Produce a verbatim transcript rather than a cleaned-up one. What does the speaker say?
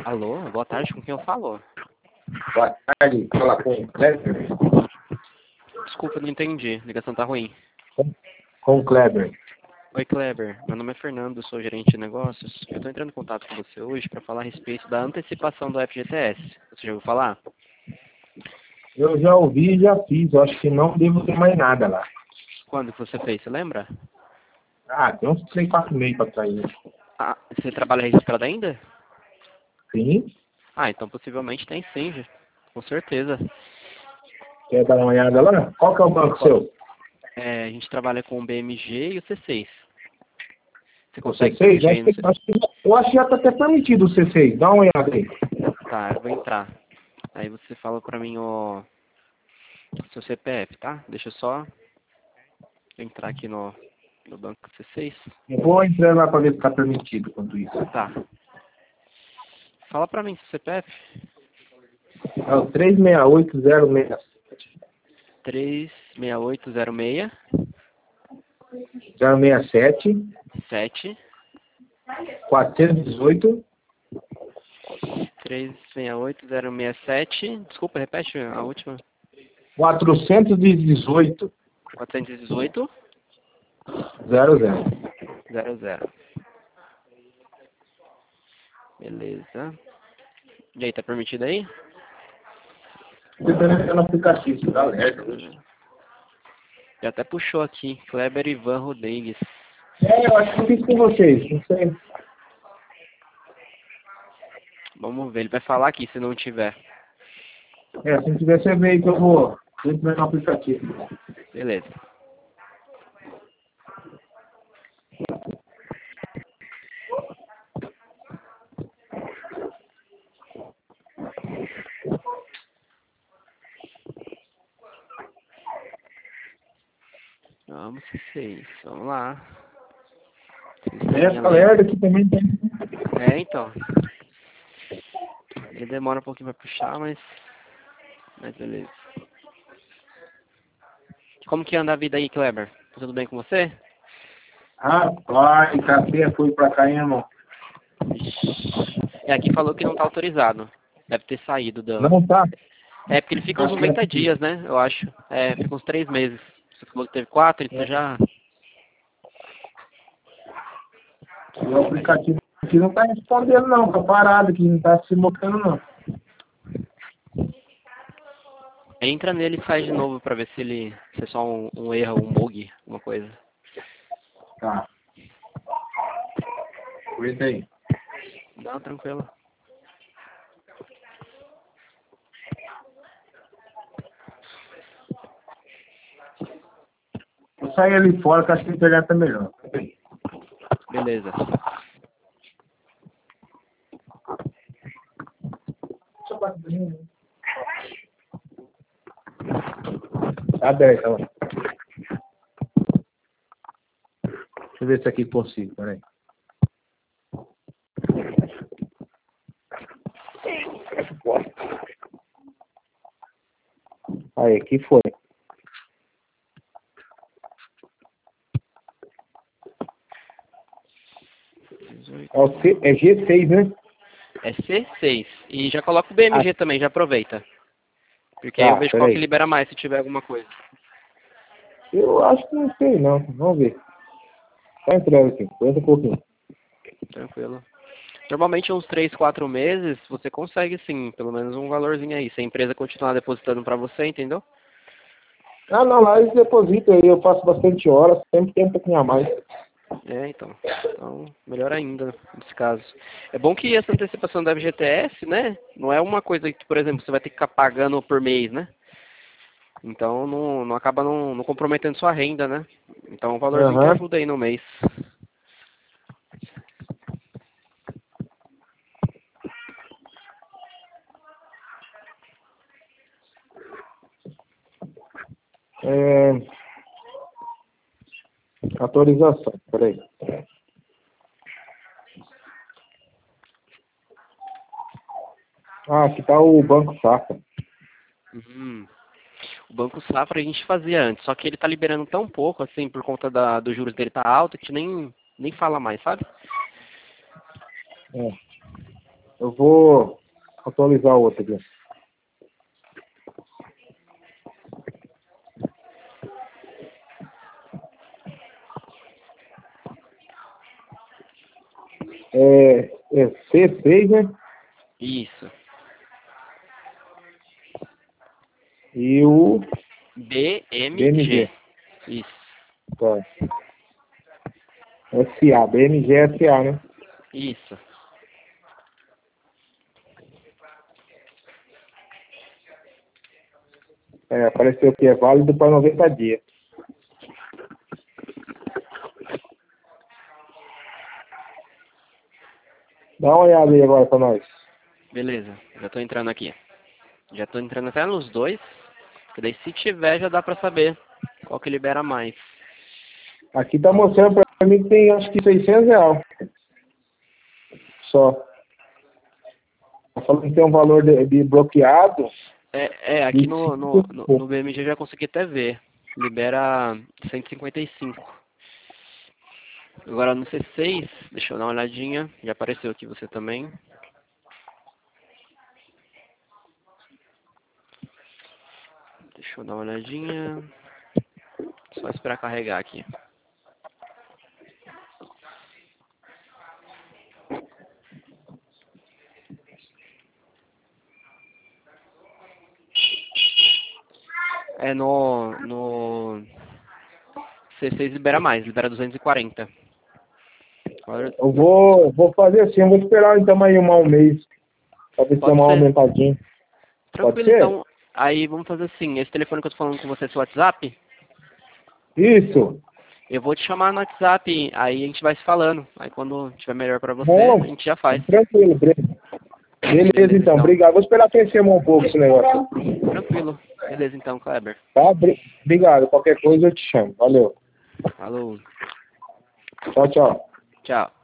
Alô, boa tarde, com quem eu falo? Boa tarde, fala com o Kleber. Desculpa, não entendi, a ligação tá ruim. Com, com o Kleber. Oi, Kleber, meu nome é Fernando, sou gerente de negócios. Eu tô entrando em contato com você hoje para falar a respeito da antecipação do F G T S. Você já ouviu falar? Eu já ouvi e já fiz, eu acho que não devo ter mais nada lá. Quando que você fez, você lembra? Ah, tem uns três, quatro meses pra sair. Ah, você trabalha registrado ainda? Sim? Ah, então possivelmente tem sim, já. Com certeza. Quer dar uma olhada lá? Qual que é o banco seu? É, a gente trabalha com o B M G e o C seis. Você O C consegue seis? permitir aí Acho no que, C... acho que, eu acho que já tá até permitido o C seis. Dá uma olhada aí. Tá, eu vou entrar. Aí você fala pra mim o seu C P F, tá? Deixa eu só entrar aqui no, no banco C seis. Eu vou entrar lá pra ver se tá permitido quanto isso. Tá. Fala pra mim seu C P F. É o três seis oito zero seis três seis oito zero seis zero seis sete sete quatro um oito três seis oito zero seis sete. Desculpa, repete a última. quatrocentos e dezoito quatrocentos e dezoito zero zero. zero zero. Beleza. E aí, tá permitido aí? Tentando entrar no aplicativo, isso dá alerta. Já até puxou aqui. Kleber Ivan Rodrigues. É, eu acho que eu fiz com vocês, não sei. Vamos ver, ele vai falar aqui se não tiver. É, se não tiver, você vê aí que eu vou entrar no aplicativo. Beleza. Vamos, C seis. Vamos lá. Essa alerta aqui também tem. É, então. Ele demora um pouquinho pra puxar, mas... Mas beleza. Como que anda a vida aí, Kleber? Tá tudo bem com você? Rapaz, café foi pra cá, hein, irmão? Ixi. É, aqui falou que não tá autorizado. Deve ter saído da... Não tá? É, porque ele fica uns Acho que é noventa aqui. dias, né? Eu acho. É, fica uns três meses. Você falou que teve quatro, então É. já... O aplicativo aqui não tá respondendo, não. Tá parado aqui, não tá se mostrando, não. Entra nele e sai de novo pra ver se ele... Se é só um, um erro, um bug, alguma coisa. Tá. Aguenta aí. Não, tranquilo. Vou sair ali fora que acho que a internet tá melhor. Beleza. Tá aberto, ó. Deixa eu ver se aqui consigo, peraí. Aí, aqui foi. É, o C, é G seis, né? É C seis. E já coloca o B M G Ah, também, já aproveita. Porque aí eu tá, vejo qual que peraí. libera mais, se tiver alguma coisa. Eu acho que não sei, não. Vamos ver. Tá entrando aqui. Aguenta um pouquinho. Tranquilo. Normalmente uns três, quatro meses, você consegue sim, pelo menos um valorzinho aí. Se a empresa continuar depositando pra você, entendeu? Ah, não, lá eles depositam aí. Eu faço bastante horas. Sempre tem um pouquinho a mais. É, então. Então, melhor ainda nesse caso. É bom que essa antecipação da F G T S, né? Não é uma coisa que, por exemplo, você vai ter que ficar pagando por mês, né? Então não, não acaba não, não comprometendo sua renda, né? Então é um valorzinho que Aham. ajuda aí no mês. É... Autorização. Peraí. Ah, aqui tá o Banco Safra. Uhum. O Banco Safra a gente fazia antes, só que ele tá liberando tão pouco, assim, por conta da, dos juros dele tá alto, que nem, nem fala mais, sabe? É. Eu vou atualizar o outro aqui. É, é C seis, né? Isso. E o B M G. B M G. Isso. Tá. S A, B M G S A, né? Isso. É, apareceu que é válido para noventa dias. Dá uma olhada aí agora para nós. Beleza. Já tô entrando aqui. Já tô entrando até nos dois. Que daí se tiver já dá pra saber qual que libera mais. Aqui tá mostrando para mim que tem acho que seiscentos reais. Só. Tá falando que tem um valor de, de bloqueado. É, é aqui De no, no, no, no B M G eu já consegui até ver. Libera cento e cinquenta e cinco. Agora no C seis, deixa eu dar uma olhadinha. Já apareceu aqui você também. Deixa eu dar uma olhadinha. Só esperar carregar aqui. É no, no C seis libera mais, libera duzentos e quarenta. Agora, Eu vou, vou fazer assim, eu vou esperar então aí um, um mês. Pra ver se dá pode uma ser. aumentadinha. Pode Tranquilo, ser? então. Aí vamos fazer assim, esse telefone que eu tô falando com você, seu WhatsApp, Isso. eu vou te chamar no WhatsApp, aí a gente vai se falando. Aí quando tiver melhor pra você, Bom, a gente já faz. tranquilo, Breno. Beleza, Beleza, então. então. Obrigado. Vou esperar crescer um pouco esse negócio. Tranquilo. Beleza, então, Kleber. Tá? Bri- Obrigado. Qualquer coisa eu te chamo. Valeu. Falou. Tchau, tchau. Tchau.